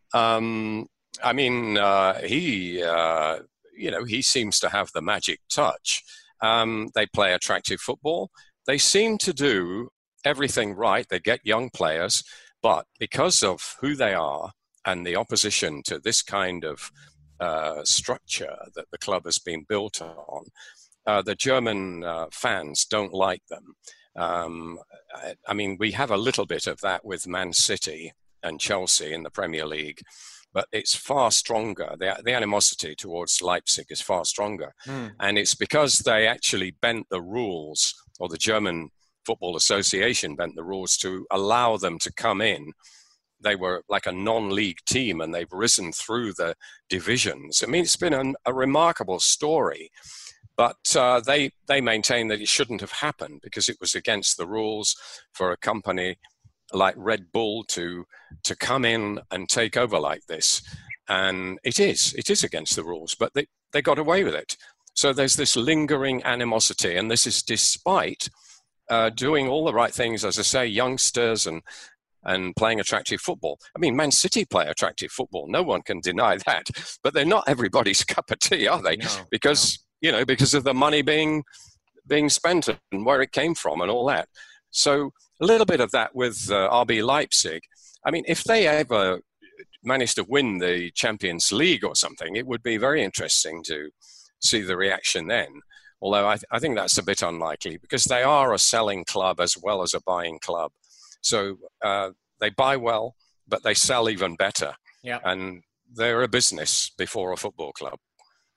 Um, I mean, uh, he, uh, you know, he seems to have the magic touch. Um, they play attractive football. They seem to do everything right. They get young players, but because of who they are and the opposition to this kind of uh, structure that the club has been built on, Uh, the German uh, fans don't like them. Um, I, I mean, we have a little bit of that with Man City and Chelsea in the Premier League, but it's far stronger. The, the animosity towards Leipzig is far stronger. Mm. And it's because they actually bent the rules, or the German Football Association bent the rules to allow them to come in. They were like a non-league team, and they've risen through the divisions. I mean, it's been an, a remarkable story. But uh, they, they maintain that it shouldn't have happened because it was against the rules for a company like Red Bull to, to come in and take over like this. And it is. It is against the rules, but they, they got away with it. So there's this lingering animosity, and this is despite uh, doing all the right things, as I say, youngsters and, and playing attractive football. I mean, Man City play attractive football. No one can deny that. But they're not everybody's cup of tea, are they? No, because... no. You know, because of the money being being spent and where it came from and all that. So a little bit of that with uh, R B Leipzig. I mean, if they ever managed to win the Champions League or something, it would be very interesting to see the reaction then. Although I, th- I think that's a bit unlikely because they are a selling club as well as a buying club. So uh, they buy well, but they sell even better. Yeah. And they're a business before a football club.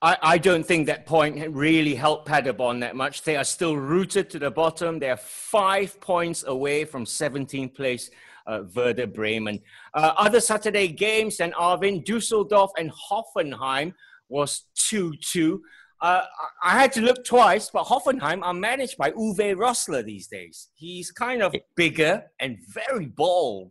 I, I don't think that point really helped Paderborn that much. They are still rooted to the bottom. They are five points away from seventeenth place uh, Werder Bremen. Uh, other Saturday games, and Arvin, Dusseldorf and Hoffenheim was two two. Uh, I had to look twice, but Hoffenheim are managed by Uwe Rosler these days. He's kind of bigger and very bold.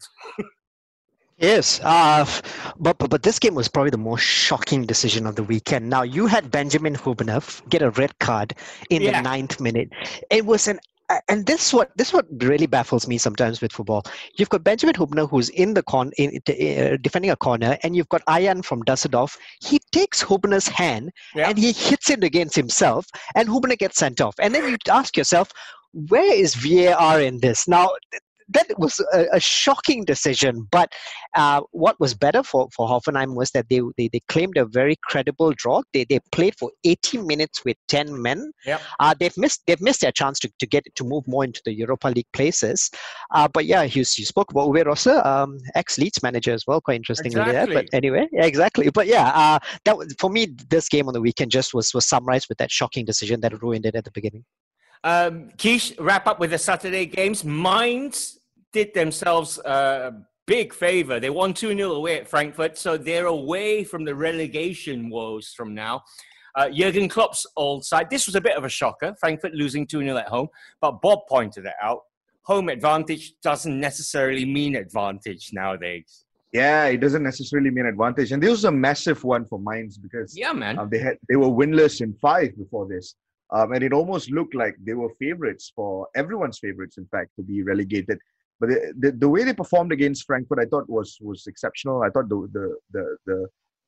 Yes, uh, but, but but this game was probably the most shocking decision of the weekend. Now, you had Benjamin Hubner get a red card in yeah. the ninth minute. It was an and this what this what really baffles me sometimes with football. You've got Benjamin Hubner who's in the con in, uh, defending a corner, and you've got Ayan from Dusseldorf. He takes Hubner's hand yeah. and he hits it against himself, and Hubner gets sent off. And then you ask yourself, where is V A R in this now? That was a, a shocking decision, but uh, what was better for, for Hoffenheim was that they, they they claimed a very credible draw. They they played for eighty minutes with ten men. Yep. Uh, they've missed they've missed their chance to, to get to move more into the Europa League places. Uh, but yeah, you, you spoke about Uwe Rosler, um, ex-Leeds manager as well, quite interestingly exactly. there. But anyway, yeah, exactly. But yeah, uh, that was, for me, this game on the weekend just was was summarized with that shocking decision that ruined it at the beginning. Um, Keish, wrap up with the Saturday games. Mainz did themselves a big favor. They won two nil away at Frankfurt, so they're away from the relegation woes from now. Uh, Jurgen Klopp's old side. This was a bit of a shocker, Frankfurt losing two nil at home, but Bob pointed it out. Home advantage doesn't necessarily mean advantage nowadays. Yeah, it doesn't necessarily mean advantage. And this was a massive one for Mainz because yeah, man. Uh, they had they were winless in five before this. Um, and it almost looked like they were favorites for everyone's favorites, in fact, to be relegated. But the, the, the way they performed against Frankfurt, I thought was was exceptional. I thought the the the the,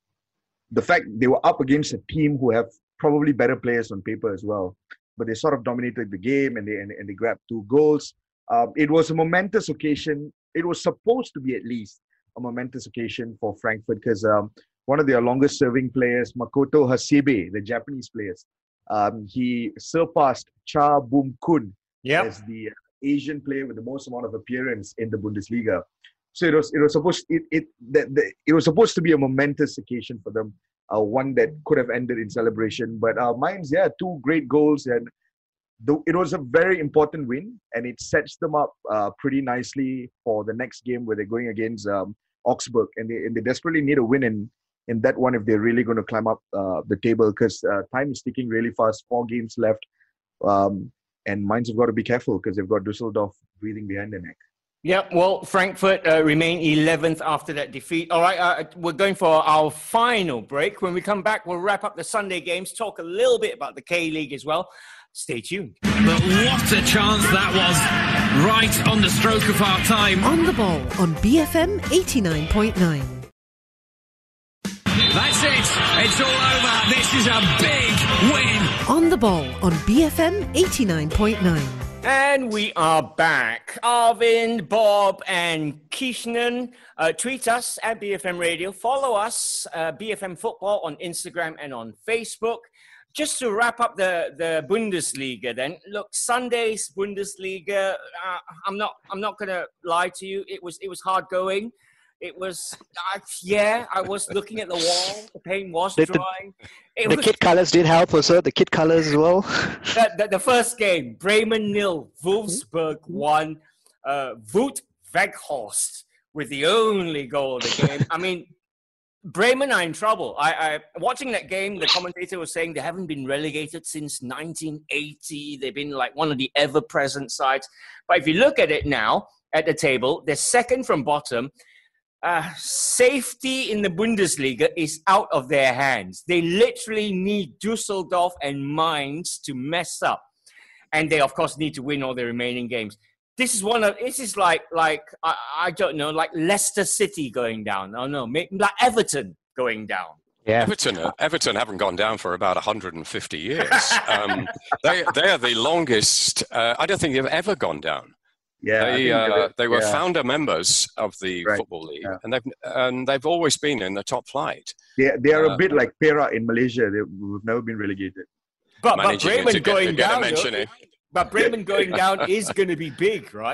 the fact they were up against a team who have probably better players on paper as well, but they sort of dominated the game and they and, and they grabbed two goals. Um, it was a momentous occasion. It was supposed to be at least a momentous occasion for Frankfurt because um, one of their longest-serving players, Makoto Hasebe, the Japanese players, um, he surpassed Cha Bum-kun yep. as the Asian player with the most amount of appearance in the Bundesliga. So it was it was supposed it it the, the, it was supposed to be a momentous occasion for them, uh, one that could have ended in celebration. But uh, Mainz, yeah, two great goals, and the, it was a very important win, and it sets them up uh, pretty nicely for the next game where they're going against um, Augsburg, and they and they desperately need a win in in that one if they're really going to climb up uh, the table because uh, time is ticking really fast. Four games left. Um, And Mainz have got to be careful because they've got Dusseldorf breathing behind their neck. Yeah, well, Frankfurt uh, remain eleventh after that defeat. All right, uh, we're going for our final break. When we come back, we'll wrap up the Sunday games, talk a little bit about the K-League as well. Stay tuned. But what a chance that was, right on the stroke of our time. On the ball on B F M eighty-nine point nine. That's it. It's all over. This is a big win. On the ball on B F M eighty-nine point nine. And we are back. Arvind, Bob, and Kishnan. Uh, tweet us at B F M Radio. Follow us, uh, B F M Football, on Instagram and on Facebook. Just to wrap up the, the Bundesliga then. Look, Sunday's Bundesliga, uh, I'm not I'm not going to lie to you. It was, it was hard going. It was, uh, yeah, I was looking at the wall. The paint was the, drying. It the was, kit colours did help also, the kit colours as well. The, the, the first game, Bremen nil, Wolfsburg one. Uh, Wout Weghorst with the only goal of the game. I mean, Bremen are in trouble. I, I watching that game, the commentator was saying they haven't been relegated since nineteen eighty. They've been like one of the ever-present sides. But if you look at it now, at the table, they're second from bottom. Uh, safety in the Bundesliga is out of their hands. They literally need Dusseldorf and Mainz to mess up. And they, of course, need to win all the remaining games. This is one of, this is like, like I, I don't know, like Leicester City going down. Oh, no, maybe like Everton going down. Yeah. Everton, uh, Everton haven't gone down for about one hundred fifty years. um, they, they are the longest, uh, I don't think they've ever gone down. Yeah, they uh, they were yeah. founder members of the right. Football League, yeah. and they've and they've always been in the top flight. They they are uh, a bit like Perak in Malaysia. They've never been relegated. But, but Bremen to going get, to down, get though, but Bremen going down is going to be big, right?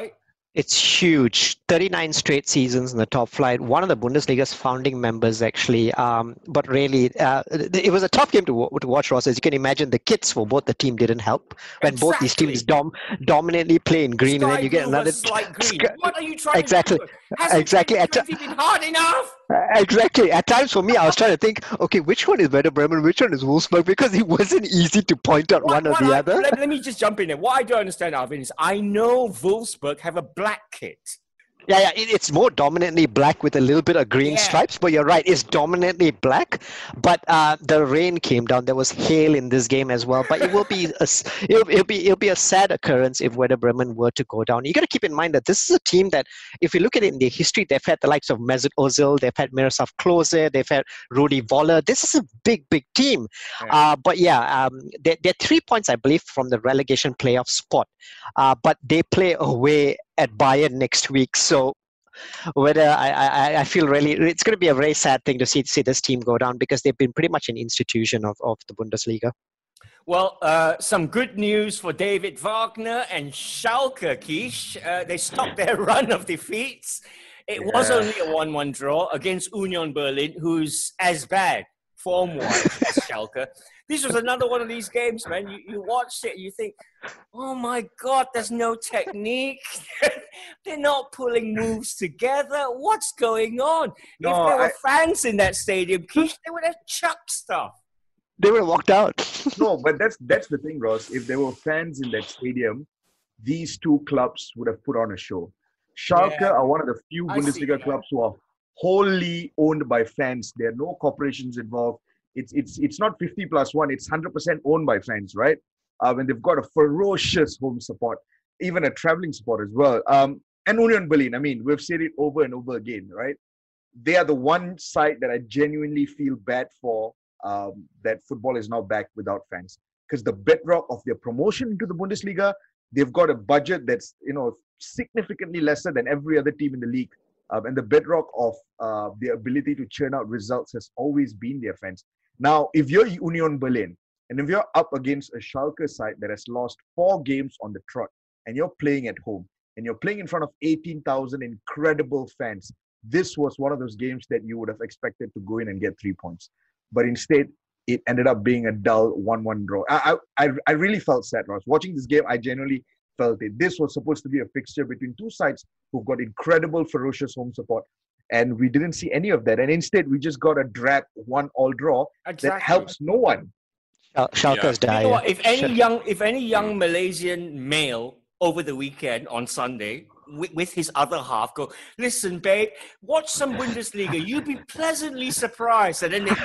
It's huge. thirty-nine straight seasons in the top flight. One of the Bundesliga's founding members, actually. Um, but really, uh, it was a tough game to, to watch, Ross. As you can imagine, the kits for both the team didn't help. When exactly. both these teams dom- dominantly play in green, Sky and then you get another. Slight green. What are you trying exactly. to do? Hasn't exactly. Exactly. Been hard enough? Exactly. At times for me, I was trying to think, okay, which one is Werder Bremen, which one is Wolfsburg? Because it wasn't easy to point out what, one or what the I, other. Let, let me just jump in there. What I don't understand, Arvin, is I know Wolfsburg have a black kit. Yeah, yeah, it, it's more dominantly black with a little bit of green yeah. stripes, but you're right, it's dominantly black. But uh, the rain came down. There was hail in this game as well. But it will be a, it'll, it'll be it'll be a sad occurrence if Werder Bremen were to go down. You got to keep in mind that this is a team that, if you look at it in their history, they've had the likes of Mesut Ozil, they've had Miroslav Klose, they've had Rudi Voller. This is a big, big team. Yeah. Uh, but yeah, um, they're, they're three points, I believe, from the relegation playoff spot. Uh, but they play away at Bayern next week, so whether I, I, I feel really it's going to be a very sad thing to see see this team go down, because they've been pretty much an institution of, of the Bundesliga. Well, uh, some good news for David Wagner and Schalke, Kish. Uh, they stopped their run of defeats. It yeah. was only a one one draw against Union Berlin, who's as bad form-wise as Schalke. This was another one of these games, man. You, you watch it and you think, oh my God, there's no technique. They're not pulling moves together. What's going on? No, if there were I, fans in that stadium, Kish, they would have chucked stuff. They would have walked out. No, but that's that's the thing, Ross. If there were fans in that stadium, these two clubs would have put on a show. Schalke yeah. are one of the few Bundesliga clubs who are wholly owned by fans. There are no corporations involved. It's it's it's not fifty plus one. It's one hundred percent owned by fans, right? Um, and they've got a ferocious home support, even a traveling support as well. Um, and Union Berlin, I mean, we've said it over and over again, right? They are the one side that I genuinely feel bad for, um, that football is now back without fans. Because the bedrock of their promotion into the Bundesliga, they've got a budget that's, you know, significantly lesser than every other team in the league. Um, and the bedrock of uh, their ability to churn out results has always been their fans. Now, if you're Union Berlin, and if you're up against a Schalke side that has lost four games on the trot, and you're playing at home, and you're playing in front of eighteen thousand incredible fans, this was one of those games that you would have expected to go in and get three points. But instead, it ended up being a dull one one draw. I, I, I really felt sad, Ross. Watching this game, I genuinely felt it. This was supposed to be a fixture between two sides who've got incredible, ferocious home support. And we didn't see any of that. And instead, we just got a drab one-all draw exactly. that helps no one. Schalke's yeah. You know what? If any young, if any young Malaysian male over the weekend on Sunday with, with his other half go, listen, babe, watch some Bundesliga. You'll be pleasantly surprised. And then they,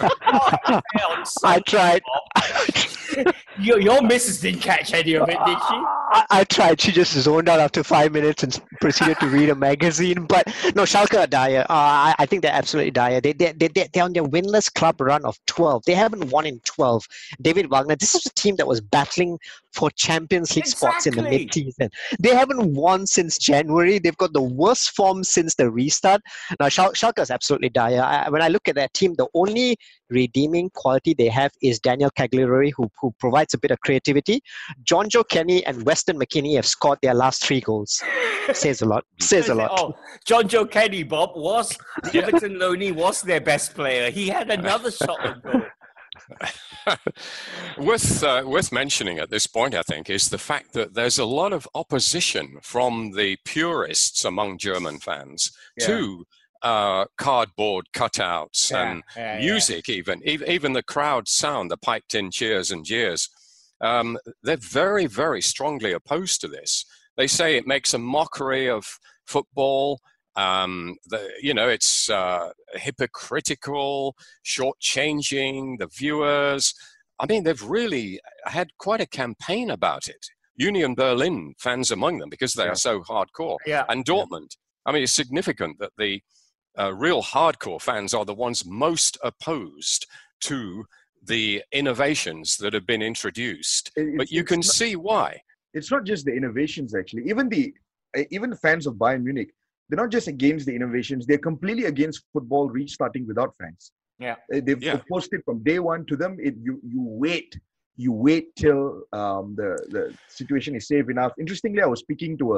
oh, I tried. your, your missus didn't catch any of it, did she? I, I tried. She just zoned out after five minutes and proceeded to read a magazine. But no, Schalke are dire. Uh, I, I think they're absolutely dire. They, they, they, they're on their winless club run of twelve. They haven't won in twelve. David Wagner, this is a team that was battling for Champions League exactly. spots in the mid-season. They haven't won since January. They've got the worst form since the restart. Now, Schal- Schalke is absolutely dire. I, when I look at that team, the only redeeming quality they have is Daniel Cagliari, who, who provides a bit of creativity. Jonjo Kenny and Weston McKennie have scored their last three goals. Says a lot. Says a lot. Oh, Jonjo Kenny, Bob, was the Everton loanee, was their best player. He had another shot on goal. worth, uh, worth mentioning at this point, I think, is the fact that there's a lot of opposition from the purists among German fans yeah. to uh, cardboard cutouts yeah, and yeah, music, yeah. even. Even the crowd sound, the piped-in cheers and jeers. Um, they're very, very strongly opposed to this. They say it makes a mockery of football. Um, the, you know, it's uh, hypocritical, shortchanging the viewers. I mean, they've really had quite a campaign about it. Union Berlin fans among them, because they yeah. are so hardcore. Yeah. And Dortmund. I mean, it's significant that the uh, real hardcore fans are the ones most opposed to the innovations that have been introduced. It, but you can not, see why. It's not just the innovations, actually. Even the even the fans of Bayern Munich, they're not just against the innovations, they're completely against football restarting without fans. Yeah. They've yeah. opposed it from day one. To them, it, you, you wait. You wait till um, the, the situation is safe enough. Interestingly, I was speaking to a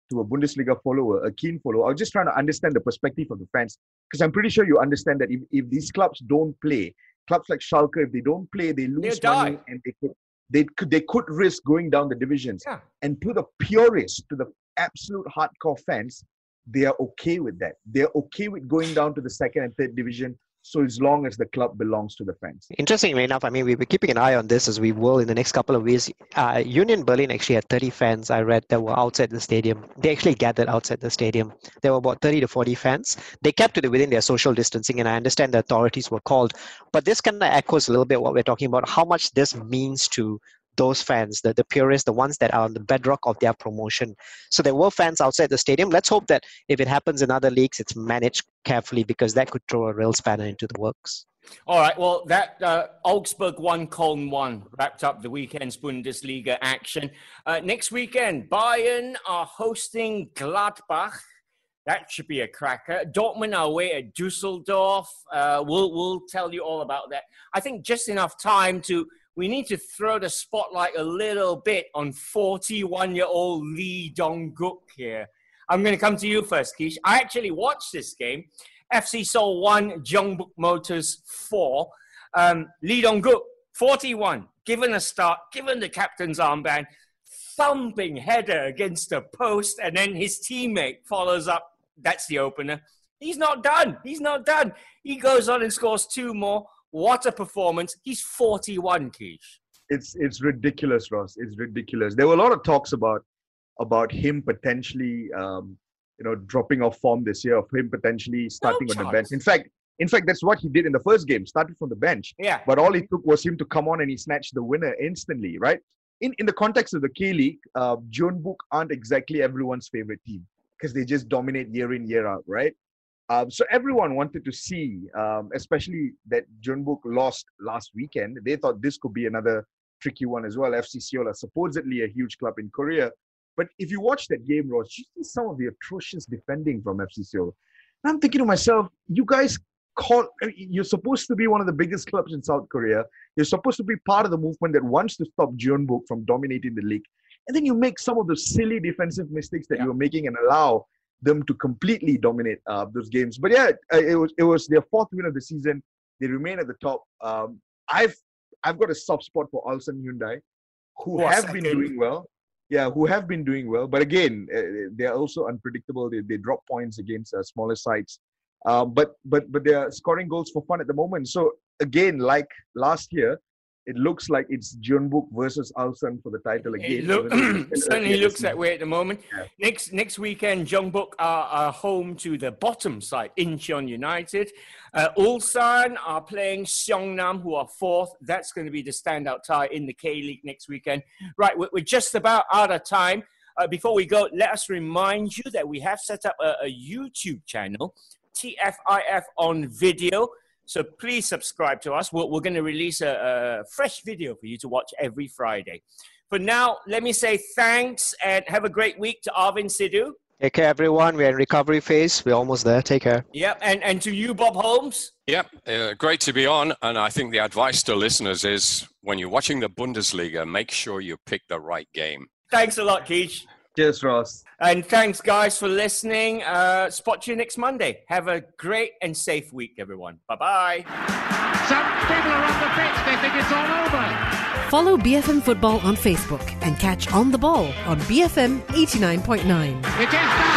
to a Bundesliga follower, a keen follower. I was just trying to understand the perspective of the fans, because I'm pretty sure you understand that if, if these clubs don't play, clubs like Schalke, if they don't play, they lose They'll money die. and they could they could they could risk going down the divisions. Yeah. And to the purists, to the absolute hardcore fans, they are okay with that. They're okay with going down to the second and third division, so as long as the club belongs to the fans. Interestingly enough, I mean, we'll be keeping an eye on this as we will in the next couple of weeks. Uh, Union Berlin actually had thirty fans, I read, that were outside the stadium. They actually gathered outside the stadium. There were about thirty to forty fans. They kept it within their social distancing, and I understand the authorities were called. But this kind of echoes a little bit what we're talking about, how much this means to those fans, the, the purists, the ones that are on the bedrock of their promotion. So there were fans outside the stadium. Let's hope that if it happens in other leagues, it's managed carefully, because that could throw a real spanner into the works. All right, well, that uh, Augsburg one, Köln one wrapped up the weekend's Bundesliga action. Uh, next weekend, Bayern are hosting Gladbach. That should be a cracker. Dortmund are away at Dusseldorf. Uh, we'll, we'll tell you all about that. I think just enough time to... We need to throw the spotlight a little bit on forty-one-year-old Lee Dong-gook here. I'm going to come to you first, Keish. I actually watched this game. F C Seoul one, Jeonbuk Motors four. Um, Lee Dong-gook, forty-one, given a start, given the captain's armband, thumping header against the post, and then his teammate follows up. That's the opener. He's not done. He's not done. He goes on and scores two more. What a performance. He's forty-one, Keish. It's it's ridiculous, Ross. It's ridiculous. There were a lot of talks about about him potentially um, you know, dropping off form this year, of him potentially starting No on the chance. bench. In fact, in fact, that's what he did in the first game, started from the bench. Yeah. But all it took was him to come on and he snatched the winner instantly, right? In in the context of the K-League, uh, Jeonbuk aren't exactly everyone's favorite team, because they just dominate year in, year out, right? Um, so everyone wanted to see, um, especially that Jeonbuk lost last weekend. They thought this could be another tricky one as well. F C Seoul are supposedly a huge club in Korea. But if you watch that game, Ross, you see some of the atrocious defending from F C Seoul. And I'm thinking to myself, you guys call, you're supposed to be one of the biggest clubs in South Korea. You're supposed to be part of the movement that wants to stop Jeonbuk from dominating the league. And then you make some of the silly defensive mistakes that Yeah. you're making and allow them to completely dominate uh, those games. But yeah, it was it was their fourth win of the season. They remain at the top. Um, I've I've got a soft spot for Ulsan Hyundai, who Who are have been second. doing well. Yeah, who have been doing well. But again, uh, they're also unpredictable. They they drop points against uh, smaller sides. Um, but but but they're scoring goals for fun at the moment. So again, like last year, it looks like it's Jeonbuk versus Ulsan for the title again. It look, certainly looks that way at the moment. Yeah. Next next weekend, Jeonbuk are, are home to the bottom side, Incheon United. Uh, Ulsan are playing Seongnam, who are fourth. That's going to be the standout tie in the K-League next weekend. Right, we're, we're just about out of time. Uh, before we go, let us remind you that we have set up a, a YouTube channel, T F I F on video. So please subscribe to us. We're, we're going to release a, a fresh video for you to watch every Friday. For now, let me say thanks and have a great week to Arvind Sidhu. Take care, everyone. We're in recovery phase. We're almost there. Take care. Yep, and, and to you, Bob Holmes. Yep, uh, great to be on. And I think the advice to listeners is when you're watching the Bundesliga, make sure you pick the right game. Thanks a lot, Keish. Cheers, Ross. And thanks, guys, for listening. Uh, spot you next Monday. Have a great and safe week, everyone. Bye-bye. Some people are on the pitch. They think it's all over. Follow B F M Football on Facebook and catch On the Ball on B F M eighty-nine point nine. It is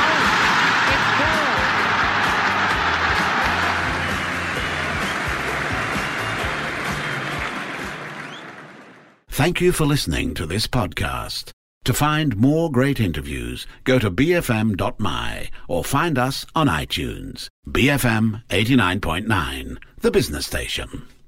now. It's goal. Thank you for listening to this podcast. To find more great interviews, go to b f m dot m y or find us on iTunes. B F M eighty-nine point nine, the business station.